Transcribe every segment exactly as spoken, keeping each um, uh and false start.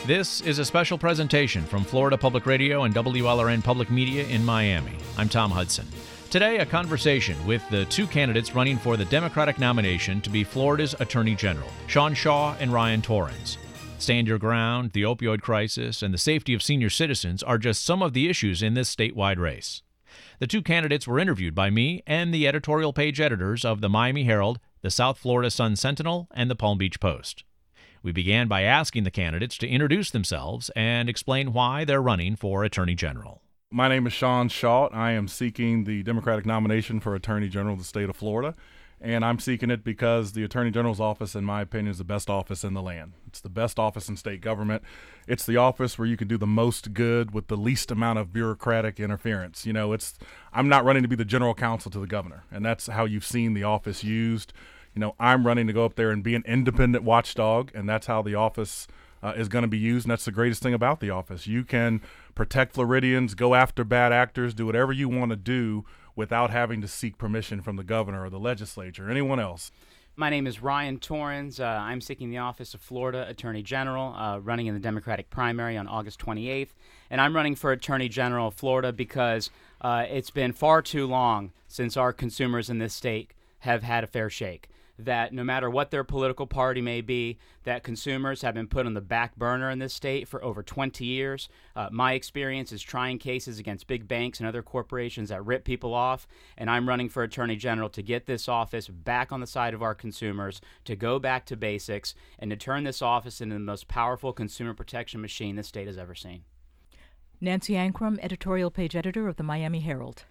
This is a special presentation from Florida Public Radio and W L R N Public Media in Miami. I'm Tom Hudson. Today, a conversation with the two candidates running for the Democratic nomination to be Florida's Attorney General, Sean Shaw and Ryan Torrens. Stand your ground, the opioid crisis, and the safety of senior citizens are just some of the issues in this statewide race. The two candidates were interviewed by me and the editorial page editors of the Miami Herald, the South Florida Sun-Sentinel, and the Palm Beach Post. We began by asking the candidates to introduce themselves and explain why they're running for Attorney General. My name is Sean Shaw. I am seeking the Democratic nomination for Attorney General of the state of Florida, and I'm seeking it because the Attorney General's office, in my opinion, is the best office in the land. It's the best office in state government. It's the office where you can do the most good with the least amount of bureaucratic interference. You know, it's I'm not running to be the general counsel to the governor, and that's how you've seen the office used. You know, I'm running to go up there and be an independent watchdog, and that's how the office uh, is going to be used, and that's the greatest thing about the office. You can protect Floridians, go after bad actors, do whatever you want to do without having to seek permission from the governor or the legislature or anyone else. My name is Ryan Torrens. Uh, I'm seeking the office of Florida Attorney General, uh, running in the Democratic primary on August twenty-eighth. And I'm running for Attorney General of Florida because uh, it's been far too long since our consumers in this state have had a fair shake. That no matter what their political party may be, that consumers have been put on the back burner in this state for over twenty years. Uh, my experience is trying cases against big banks and other corporations that rip people off, and I'm running for Attorney General to get this office back on the side of our consumers, to go back to basics, and to turn this office into the most powerful consumer protection machine this state has ever seen. Nancy Ankrum, editorial page editor of the Miami Herald.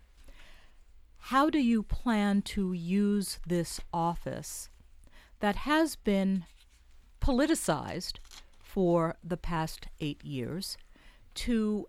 How do you plan to use this office that has been politicized for the past eight years to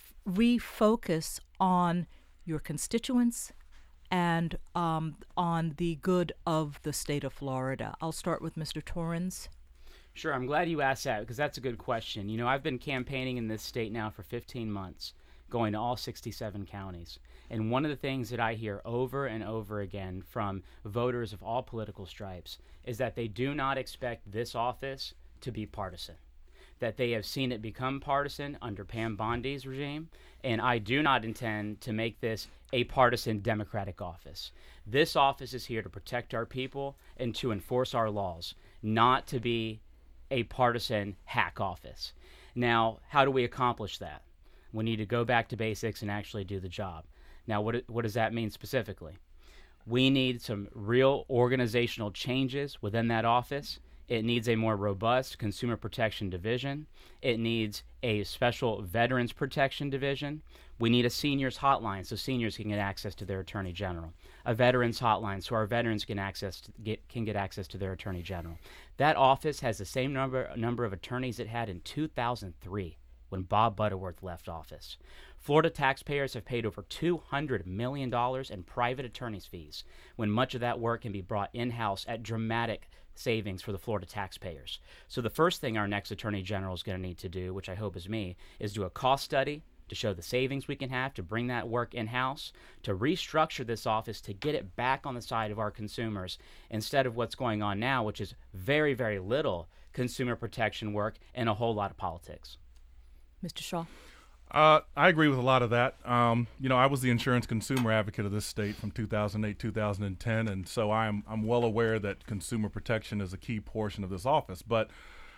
refocus on your constituents and um, on the good of the state of Florida? I'll start with Mister Torrens. Sure, I'm glad you asked that because that's a good question. You know, I've been campaigning in this state now for fifteen months, going to all sixty-seven counties. And one of the things that I hear over and over again from voters of all political stripes is that they do not expect this office to be partisan, that they have seen it become partisan under Pam Bondi's regime, and I do not intend to make this a partisan Democratic office. This office is here to protect our people and to enforce our laws, not to be a partisan hack office. Now, how do we accomplish that? We need to go back to basics and actually do the job. Now, what what does that mean specifically? We need some real organizational changes within that office. It needs a more robust consumer protection division. It needs a special veterans protection division. We need a seniors hotline so seniors can get access to their attorney general. A veterans hotline so our veterans can access to get, can get access to their attorney general. That office has the same number number of attorneys it had in two thousand three. When Bob Butterworth left office. Florida taxpayers have paid over two hundred million dollars in private attorney's fees, when much of that work can be brought in-house at dramatic savings for the Florida taxpayers. So the first thing our next Attorney General is going to need to do, which I hope is me, is do a cost study to show the savings we can have to bring that work in-house, to restructure this office to get it back on the side of our consumers instead of what's going on now, which is very, very little consumer protection work and a whole lot of politics. Mister Shaw. Uh, I agree with a lot of that. Um, you know, I was the insurance consumer advocate of this state from two thousand eight, two thousand ten, and so I'm I'm well aware that consumer protection is a key portion of this office. But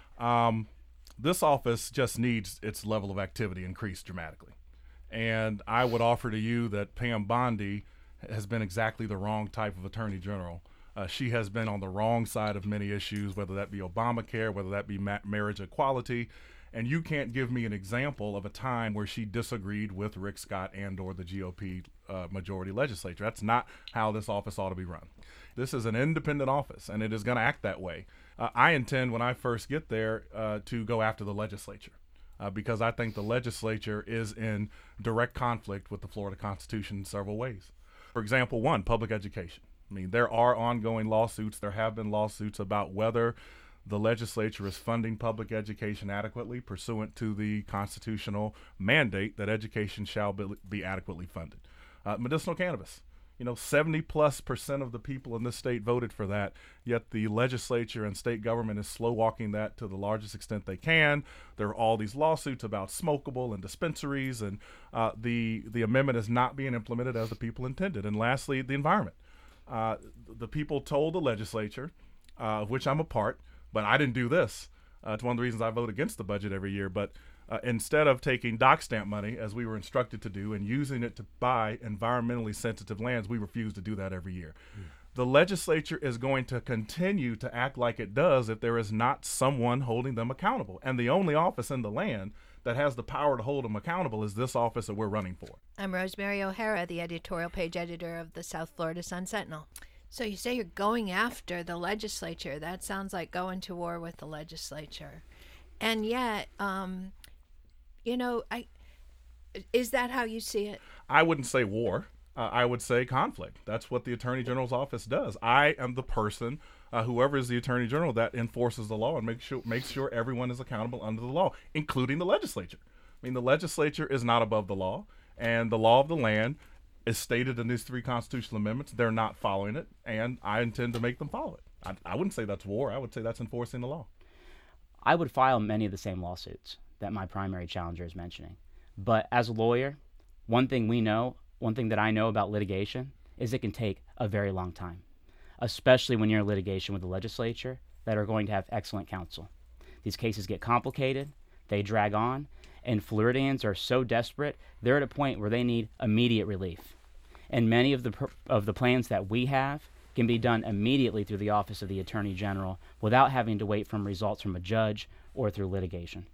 um, this office just needs its level of activity increased dramatically. And I would offer to you that Pam Bondi has been exactly the wrong type of attorney general. Uh, she has been on the wrong side of many issues, whether that be Obamacare, whether that be ma- marriage equality. And you can't give me an example of a time where she disagreed with Rick Scott and or the G O P uh, majority legislature. That's not how this office ought to be run. This is an independent office, and it is going to act that way. Uh, I intend, when I first get there, uh, to go after the legislature uh, because I think the legislature is in direct conflict with the Florida Constitution in several ways. For example, one, public education. I mean, there are ongoing lawsuits. There have been lawsuits about whether the legislature is funding public education adequately pursuant to the constitutional mandate that education shall be, be adequately funded. Uh, medicinal cannabis. You know, seventy plus percent of the people in this state voted for that, yet the legislature and state government is slow walking that to the largest extent they can. There are all these lawsuits about smokable and dispensaries, and uh, the, the amendment is not being implemented as the people intended. And lastly, the environment. Uh, the people told the legislature, uh, of which I'm a part, but I didn't do this. Uh, it's one of the reasons I vote against the budget every year, but Uh, instead of taking dock stamp money, as we were instructed to do, and using it to buy environmentally sensitive lands, we refuse to do that every year. Mm. The legislature is going to continue to act like it does if there is not someone holding them accountable. And the only office in the land that has the power to hold them accountable is this office that we're running for. I'm Rosemary O'Hara, the editorial page editor of the South Florida Sun-Sentinel. So you say you're going after the legislature. That sounds like going to war with the legislature. And yet, um, you know, I is that how you see it? I wouldn't say war. Uh, I would say conflict. That's what the Attorney General's office does. I am the person, uh, whoever is the Attorney General, that enforces the law and makes sure makes sure everyone is accountable under the law, including the legislature. I mean, the legislature is not above the law, and the law of the land is stated in these three constitutional amendments. They're not following it, and I intend to make them follow it. I, I wouldn't say that's war. I would say that's enforcing the law. I would file many of the same lawsuits that my primary challenger is mentioning. But as a lawyer, one thing we know, one thing that I know about litigation is it can take a very long time, especially when you're in litigation with the legislature that are going to have excellent counsel. These cases get complicated, they drag on, and Floridians are so desperate, they're at a point where they need immediate relief. And many of the pr- of the plans that we have can be done immediately through the Office of the Attorney General without having to wait for results from a judge or through litigation.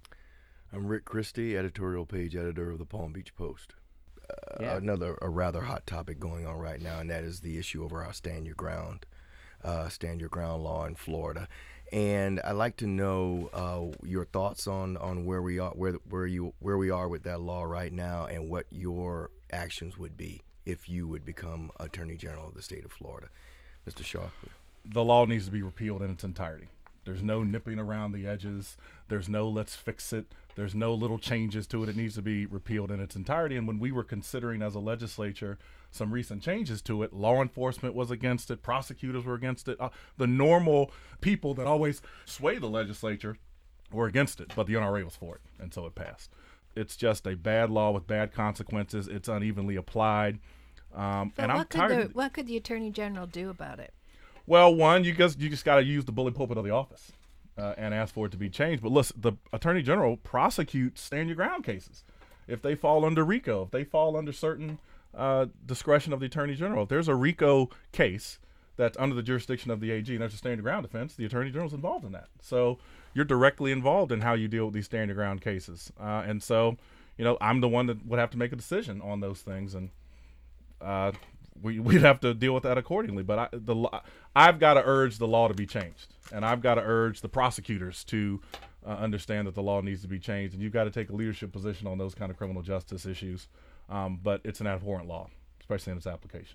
I'm Rick Christie, editorial page editor of the Palm Beach Post. Uh, Yeah. Another a rather hot topic going on right now, and that is the issue over our stand your ground, uh, stand your ground law in Florida. And I'd like to know uh, your thoughts on, on where we are, where where you where we are with that law right now, and what your actions would be if you would become Attorney General of the state of Florida, Mister Shaw. The law needs to be repealed in its entirety. There's no nipping around the edges. There's no let's fix it. There's no little changes to it. It needs to be repealed in its entirety. And when we were considering as a legislature some recent changes to it, law enforcement was against it. Prosecutors were against it. Uh, the normal people that always sway the legislature were against it, but the N R A was for it, and so it passed. It's just a bad law with bad consequences. It's unevenly applied. Um, But and I'm what could tired. the, what could the Attorney General do about it? Well, one, you just you just got to use the bully pulpit of the office uh, and ask for it to be changed. But listen, the Attorney General prosecutes stand your ground cases if they fall under RICO, if they fall under certain uh, discretion of the Attorney General. If there's a RICO case that's under the jurisdiction of the A G and there's a stand your ground defense, the Attorney General is involved in that. So you're directly involved in how you deal with these stand your ground cases. Uh, and so, you know, I'm the one that would have to make a decision on those things, and uh, we, we'd have to deal with that accordingly. But I, the, I've got to urge the law to be changed, and I've got to urge the prosecutors to uh, understand that the law needs to be changed, and you've got to take a leadership position on those kind of criminal justice issues. Um, but it's an abhorrent law, especially in its application.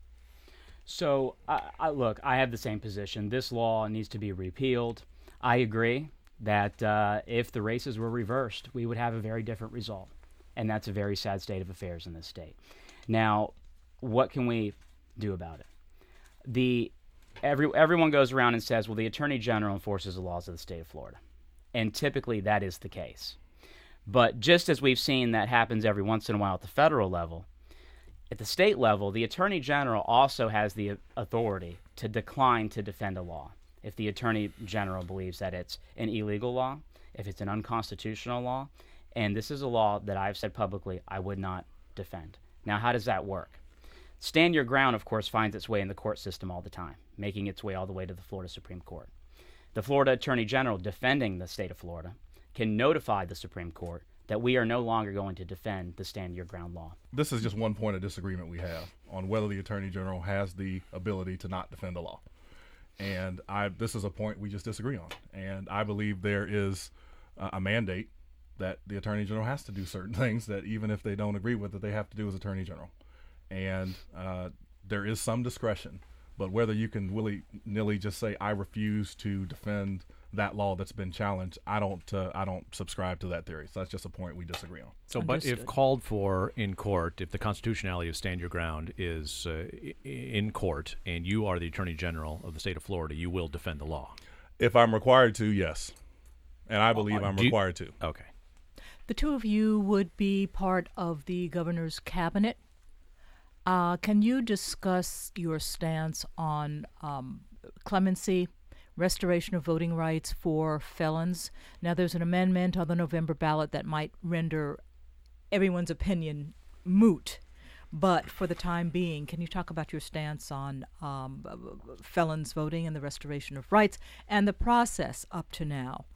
So, I, I, look, I have the same position. This law needs to be repealed. I agree that uh, if the races were reversed, we would have a very different result, and that's a very sad state of affairs in this state. Now, what can we do about it? The every everyone goes around and says, well, the Attorney General enforces the laws of the state of Florida, and typically that is the case. But just as we've seen that happens every once in a while at the federal level, at the state level, the Attorney General also has the authority to decline to defend a law. If the Attorney General believes that it's an illegal law, if it's an unconstitutional law, and this is a law that I've said publicly I would not defend. Now, how does that work? Stand your ground, of course, finds its way in the court system all the time, making its way all the way to the Florida Supreme Court. The Florida Attorney General defending the state of Florida can notify the Supreme Court that we are no longer going to defend the stand your ground law. This is just one point of disagreement we have on whether the Attorney General has the ability to not defend the law. And I, this is a point we just disagree on. And I believe there is uh, a mandate that the Attorney General has to do certain things that even if they don't agree with it, they have to do as Attorney General. And uh, there is some discretion, but whether you can willy-nilly just say, I refuse to defend that law that's been challenged. I don't uh, I don't subscribe to that theory. So that's just a point we disagree on. So, but if Understood. called for in court, if the constitutionality of Stand Your Ground is uh, i- in court and you are the Attorney General of the state of Florida, you will defend the law. If I'm required to, yes. And I believe Uh, I'm do you- required to. Okay. The two of you would be part of the governor's cabinet. Uh, can you discuss your stance on um, clemency, restoration of voting rights for felons? Now, there's an amendment on the November ballot that might render everyone's opinion moot. But for the time being, can you talk about your stance on um, b- b- felons voting and the restoration of rights and the process up to now?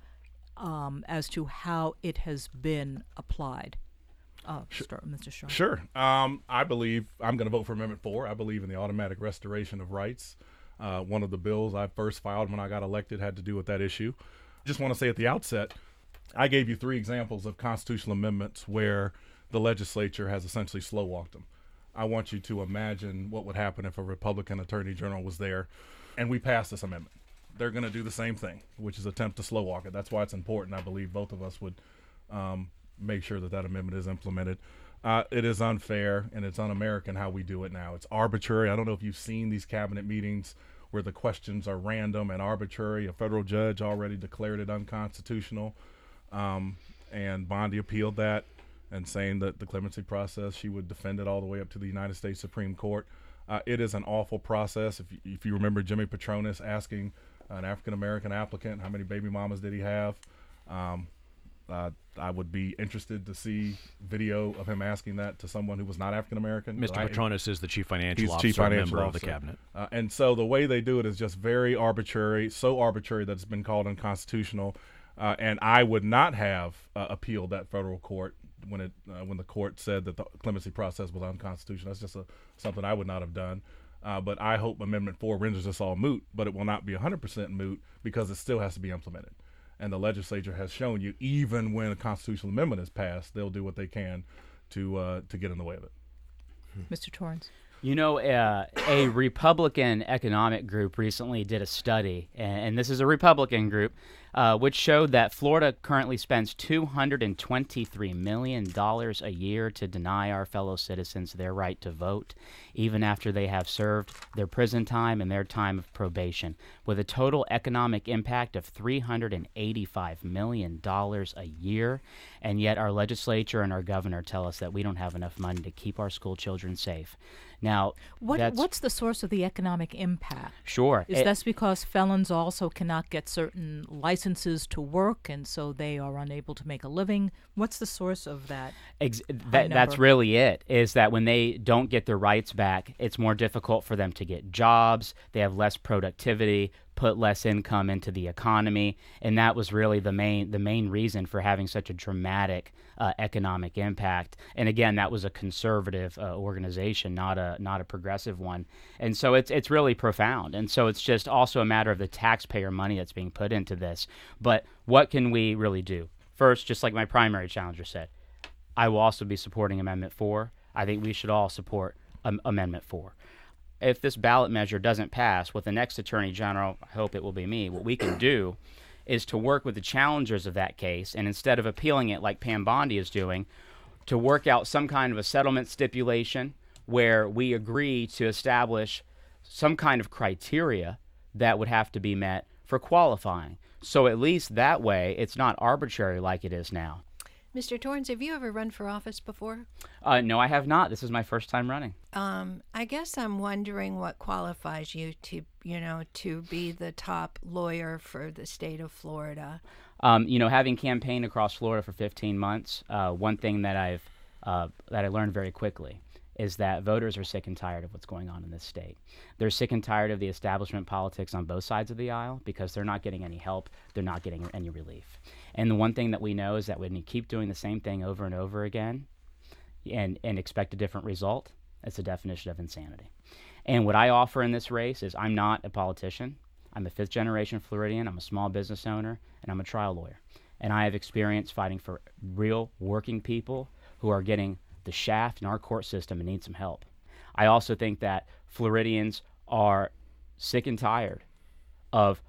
Um, as to how it has been applied. Uh, start with Mister Shaw. Sure. Um, I believe I'm going to vote for Amendment four. I believe in the automatic restoration of rights. Uh, one of the bills I first filed when I got elected had to do with that issue. Just want to say at the outset, I gave you three examples of constitutional amendments where the legislature has essentially slow walked them. I want you to imagine what would happen if a Republican Attorney General was there and we passed this amendment. They're going to do the same thing, which is attempt to slow walk it. That's why it's important. I believe both of us would um, make sure that that amendment is implemented. Uh, it is unfair and it's un-American how we do it now. It's arbitrary. I don't know if you've seen these cabinet meetings where the questions are random and arbitrary. A federal judge already declared it unconstitutional, um, and Bondi appealed that and saying that the clemency process, she would defend it all the way up to the United States Supreme Court. Uh, it is an awful process. If you, if you remember Jimmy Petronis asking an African-American applicant, how many baby mamas did he have? Um, uh, I would be interested to see video of him asking that to someone who was not African-American. Mister I- Petronis is the chief financial He's officer, chief financial member officer. of the cabinet. Uh, and so the way they do it is just very arbitrary, so arbitrary that it's been called unconstitutional. Uh, and I would not have uh, appealed that federal court when it uh, when the court said that the clemency process was unconstitutional. That's just a, something I would not have done. Uh, but I hope Amendment four renders this all moot, but it will not be one hundred percent moot because it still has to be implemented. And the legislature has shown you, even when a constitutional amendment is passed, they'll do what they can to uh, to get in the way of it. Mister Torrance. You know, uh, a Republican economic group recently did a study, and, and this is a Republican group, uh, which showed that Florida currently spends two hundred twenty-three million dollars a year to deny our fellow citizens their right to vote, even after they have served their prison time and their time of probation, with a total economic impact of three hundred eighty-five million dollars a year. And yet our legislature and our governor tell us that we don't have enough money to keep our school children safe. Now, What, that's what's the source of the economic impact? sure. Is It- that because felons also cannot get certain licenses to work, and so they are unable to make a living? What's the source of that? Ex- that, that's number. really it, is that when they don't get their rights back, it's more difficult for them to get jobs. They have less productivity, put less income into the economy, and that was really the main the main reason for having such a dramatic uh, economic impact. And again, that was a conservative uh, organization, not a not a progressive one. And so it's it's really profound. And so it's just also a matter of the taxpayer money that's being put into this. But what can we really do? First, just like my primary challenger said, I will also be supporting Amendment four. I think we should all support um, Amendment four. If this ballot measure doesn't pass, with the next Attorney General, I hope it will be me, what we can do is to work with the challengers of that case, and instead of appealing it like Pam Bondi is doing, to work out some kind of a settlement stipulation where we agree to establish some kind of criteria that would have to be met for qualifying. So at least that way, it's not arbitrary like it is now. Mister Torrance, have you ever run for office before? Uh, no, I have not. This is my first time running. Um, I guess I'm wondering what qualifies you to, you know, to be the top lawyer for the state of Florida. Um, you know, having campaigned across Florida for fifteen months, uh, one thing that I've uh, that I learned very quickly is that voters are sick and tired of what's going on in this state. They're sick and tired of the establishment politics on both sides of the aisle because they're not getting any help. They're not getting any relief. And the one thing that we know is that when you keep doing the same thing over and over again and, and expect a different result, it's a definition of insanity. And what I offer in this race is I'm not a politician. I'm a fifth generation Floridian. I'm a small business owner, and I'm a trial lawyer. And I have experience fighting for real working people who are getting the shaft in our court system and need some help. I also think that Floridians are sick and tired of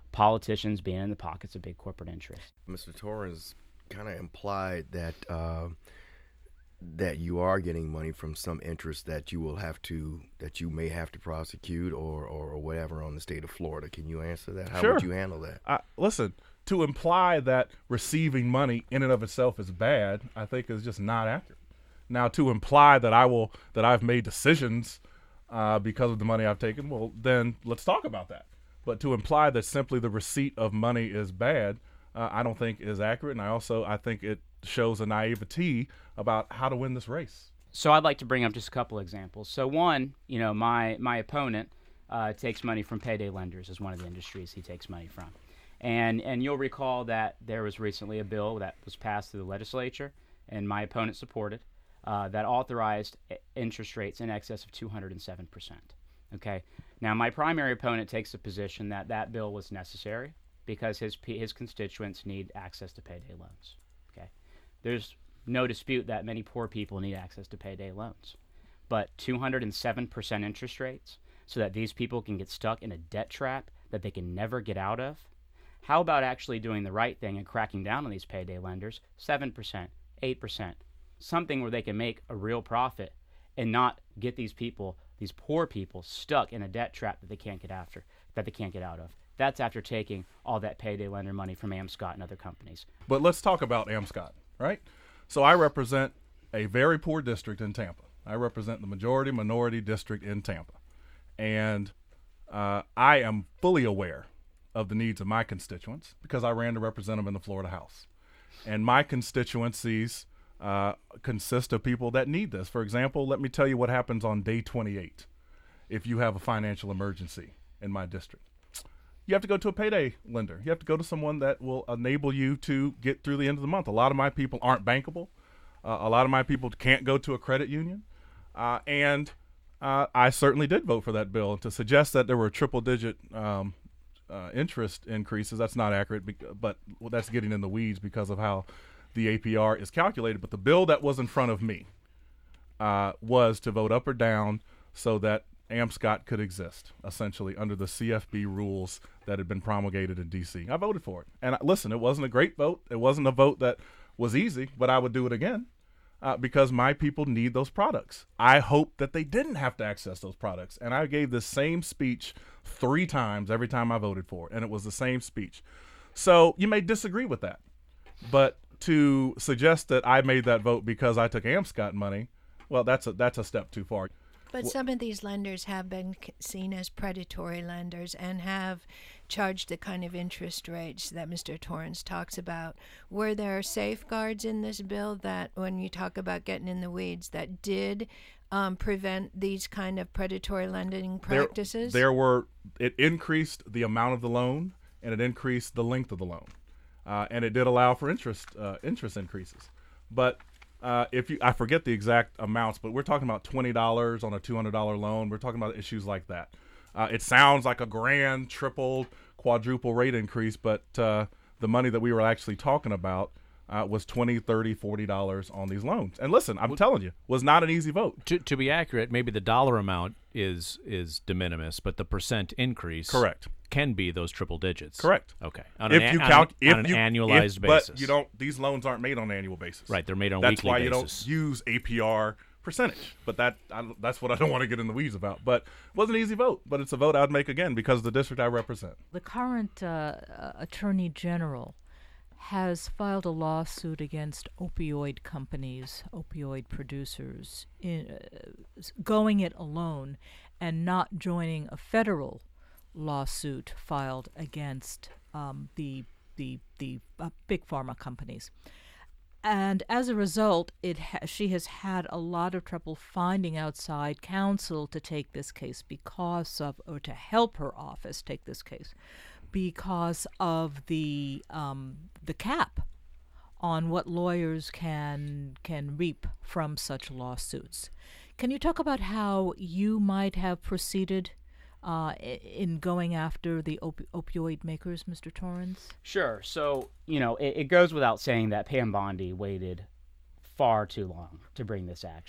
politicians being in the pockets of big corporate interests. Mister Torrens kind of implied that uh, that you are getting money from some interest that you will have to that you may have to prosecute or or whatever on the state of Florida. Can you answer that? How Sure. would you handle that? Uh, listen, to imply that receiving money in and of itself is bad, I think is just not accurate. Now, to imply that I will that I've made decisions uh, because of the money I've taken, well, then let's talk about that. But to imply that simply the receipt of money is bad, uh, I don't think is accurate, and I also I think it shows a naivety about how to win this race. So I'd like to bring up just a couple examples. So one, you know, my my opponent uh, takes money from payday lenders as one of the industries he takes money from. And and you'll recall that there was recently a bill that was passed through the legislature, and my opponent supported, uh, that authorized interest rates in excess of two hundred seven percent. Okay. Now, my primary opponent takes the position that that bill was necessary because his his constituents need access to payday loans. Okay. There's no dispute that many poor people need access to payday loans. But two hundred seven percent interest rates so that these people can get stuck in a debt trap that they can never get out of? How about actually doing the right thing and cracking down on these payday lenders, seven percent, eight percent, something where they can make a real profit and not get these people, these poor people, stuck in a debt trap that they can't get after, that they can't get out of. That's after taking all that payday lender money from AmScott and other companies. But let's talk about AmScott, right? So I represent a very poor district in Tampa. I represent the majority minority district in Tampa. And uh, I am fully aware of the needs of my constituents because I ran to represent them in the Florida House. And my constituencies uh, consist of people that need this. For example, let me tell you what happens on day twenty-eight if you have a financial emergency in my district. You have to go to a payday lender. You have to go to someone that will enable you to get through the end of the month. A lot of my people aren't bankable. Uh, a lot of my people can't go to a credit union. Uh, and uh, I certainly did vote for that bill. To suggest that there were triple-digit um, uh, interest increases, that's not accurate, bec- but well, that's getting in the weeds because of how the A P R is calculated. But the bill that was in front of me uh, was to vote up or down so that AmScott could exist, essentially, under the C F B rules that had been promulgated in D C. I voted for it. And I, listen, it wasn't a great vote. It wasn't a vote that was easy, but I would do it again uh, because my people need those products. I hope that they didn't have to access those products. And I gave the same speech three times every time I voted for it, and it was the same speech. So you may disagree with that, but to suggest that I made that vote because I took AmScott money, well, that's a, that's a step too far. But some of these lenders have been c- seen as predatory lenders and have charged the kind of interest rates that Mister Torrens talks about. Were there safeguards in this bill that, when you talk about getting in the weeds, that did um, prevent these kind of predatory lending practices? There, there were, it increased the amount of the loan and it increased the length of the loan. Uh, and it did allow for interest uh, interest increases. But Uh, if you, I forget the exact amounts, but we're talking about twenty dollars on a two hundred dollars loan. We're talking about issues like that. Uh, it sounds like a grand, triple, quadruple rate increase, but uh, the money that we were actually talking about uh, was twenty dollars, thirty dollars, forty dollars on these loans. And listen, I'm telling you, was not an easy vote. To, to be accurate, maybe the dollar amount is is de minimis, but the percent increase Correct. can be those triple digits. Correct. Okay. On if an, you a- count, on, if on an you, annualized if, basis. but you don't. These loans aren't made on an annual basis. Right, they're made on a That's weekly why you basis. don't use A P R percentage. But that I, that's what I don't want to get in the weeds about. But it wasn't an easy vote, but it's a vote I'd make again because of the district I represent. The current uh, uh, Attorney General has filed a lawsuit against opioid companies, opioid producers, in, uh, going it alone and not joining a federal lawsuit filed against um, the the the uh, big pharma companies. And as a result, it ha- she has had a lot of trouble finding outside counsel to take this case because of, or to help her office take this case, because of the um, the cap on what lawyers can can reap from such lawsuits. Can you talk about how you might have proceeded uh, in going after the op- opioid makers, Mister Torrens? Sure. So, you know, it, it goes without saying that Pam Bondi waited far too long to bring this action.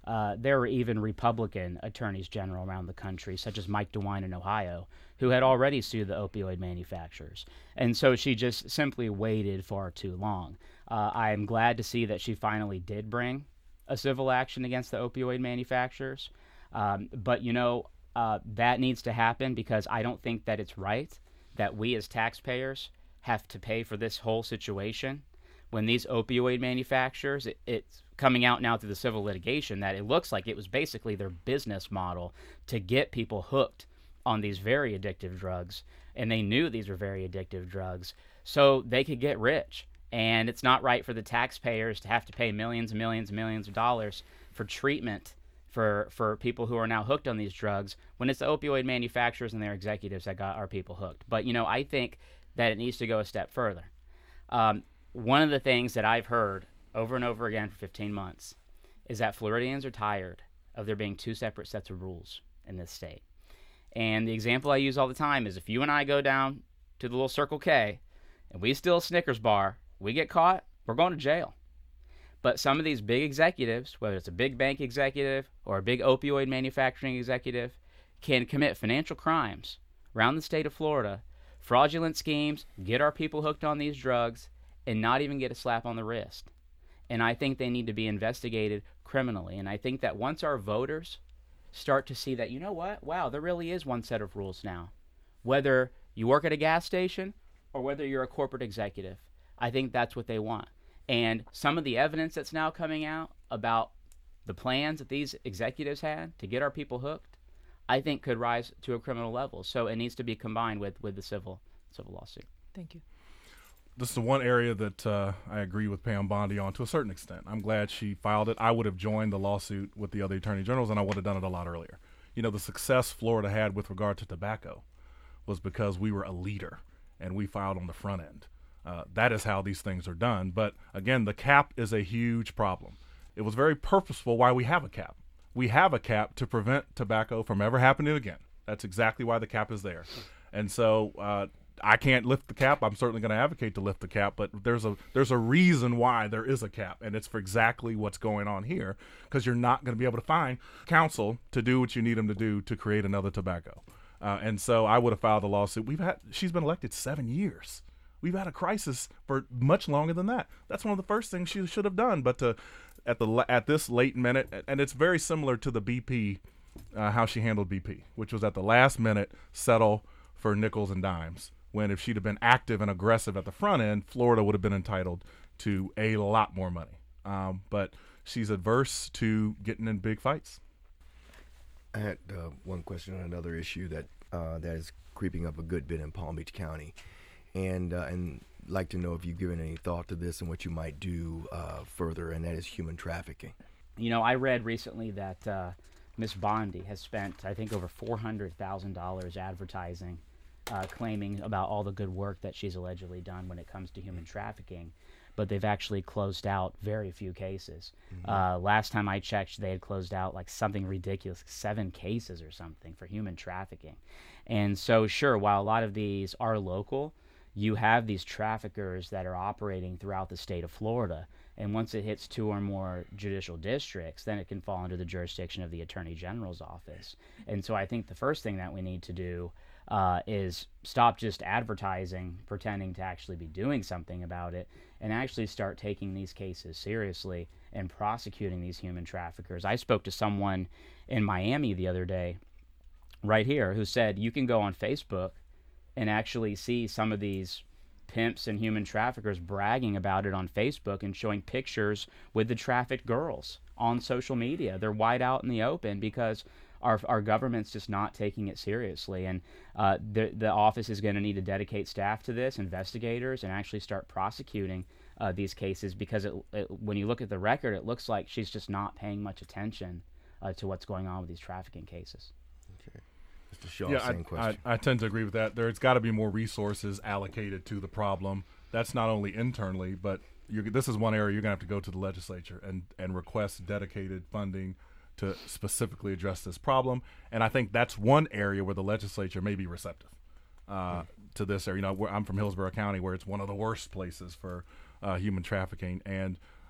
Uh, there were even Republican attorneys general around the country, such as Mike DeWine in Ohio, who had already sued the opioid manufacturers. And so she just simply waited far too long. Uh, I am glad to see that she finally did bring a civil action against the opioid manufacturers. Um, but, you know, uh, that needs to happen because I don't think that it's right that we as taxpayers have to pay for this whole situation when these opioid manufacturers, it, it's coming out now through the civil litigation that it looks like it was basically their business model to get people hooked on these very addictive drugs, and they knew these were very addictive drugs, so they could get rich. And it's not right for the taxpayers to have to pay millions and millions and millions of dollars for treatment for, for people who are now hooked on these drugs when it's the opioid manufacturers and their executives that got our people hooked. But, you know, I think that it needs to go a step further. Um, one of the things that I've heard over and over again for fifteen months is that Floridians are tired of there being two separate sets of rules in this state. And the example I use all the time is if you and I go down to the little Circle K and we steal a Snickers bar, we get caught, we're going to jail. But some of these big executives, whether it's a big bank executive or a big opioid manufacturing executive, can commit financial crimes around the state of Florida, fraudulent schemes, get our people hooked on these drugs, and not even get a slap on the wrist. And I think they need to be investigated criminally. And I think that once our voters start to see that, you know what, wow, there really is one set of rules now. Whether you work at a gas station or whether you're a corporate executive, I think that's what they want. And some of the evidence that's now coming out about the plans that these executives had to get our people hooked, I think could rise to a criminal level. So it needs to be combined with, with the civil civil lawsuit. Thank you. This is the one area that uh, I agree with Pam Bondi on to a certain extent. I'm glad she filed it. I would have joined the lawsuit with the other attorney generals, and I would have done it a lot earlier. You know, the success Florida had with regard to tobacco was because we were a leader, and we filed on the front end. Uh, that is how these things are done. But, again, the cap is a huge problem. It was very purposeful why we have a cap. We have a cap to prevent tobacco from ever happening again. That's exactly why the cap is there. And so uh, I can't lift the cap. I'm certainly going to advocate to lift the cap, but there's a there's a reason why there is a cap, and it's for exactly what's going on here, because you're not going to be able to find counsel to do what you need them to do to create another tobacco. Uh, and so I would have filed a lawsuit. We've had she's been elected seven years. We've had a crisis for much longer than that. That's one of the first things she should have done. But to, at the at this late minute, and it's very similar to the B P, uh, how she handled B P, which was at the last minute settle for nickels and dimes. When if she'd have been active and aggressive at the front end, Florida would have been entitled to a lot more money. Um, but she's adverse to getting in big fights. I had uh, one question on another issue that uh, that is creeping up a good bit in Palm Beach County, and uh, and like to know if you've given any thought to this and what you might do uh, further, and that is human trafficking. You know, I read recently that uh, Miss Bondi has spent, I think, over four hundred thousand dollars advertising, uh, claiming about all the good work that she's allegedly done when it comes to human trafficking. But they've actually closed out very few cases. Mm-hmm. Uh, last time I checked, they had closed out like something ridiculous, seven cases or something for human trafficking. And so, sure, while a lot of these are local, you have these traffickers that are operating throughout the state of Florida. And once it hits two or more judicial districts, then it can fall under the jurisdiction of the Attorney General's office. And so I think the first thing that we need to do uh, is stop just advertising, pretending to actually be doing something about it, and actually start taking these cases seriously and prosecuting these human traffickers. I spoke to someone in Miami the other day, right here, who said you can go on Facebook and actually see some of these pimps and human traffickers bragging about it on Facebook and showing pictures with the trafficked girls on social media. They're wide out in the open because our our government's just not taking it seriously. And uh, the the office is going to need to dedicate staff to this, investigators, and actually start prosecuting uh, these cases, because it, it, when you look at the record, it looks like she's just not paying much attention uh, to what's going on with these trafficking cases. Okay. Mister Shaw, yeah, same I, question. I, I tend to agree with that. There's got to be more resources allocated to the problem. That's not only internally, but you're, this is one area you're going to have to go to the legislature and, and request dedicated funding to specifically address this problem. And I think that's one area where the legislature may be receptive uh, mm. to this area. You know, where I'm from Hillsborough County, where it's one of the worst places for uh, human trafficking. And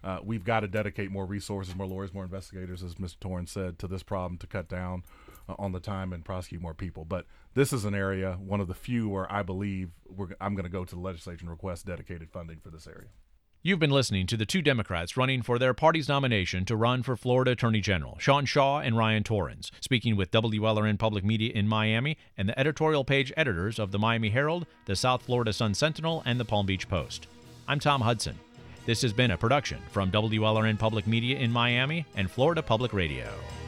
uh, we've got to dedicate more resources, more lawyers, more investigators, as Mister Torrance said, to this problem to cut down uh, on the time and prosecute more people. But this is an area, one of the few, where I believe we're, I'm going to go to the legislature and request dedicated funding for this area. You've been listening to the two Democrats running for their party's nomination to run for Florida Attorney General, Sean Shaw and Ryan Torrance, speaking with W L R N Public Media in Miami and the editorial page editors of the Miami Herald, the South Florida Sun-Sentinel, and the Palm Beach Post. I'm Tom Hudson. This has been a production from W L R N Public Media in Miami and Florida Public Radio.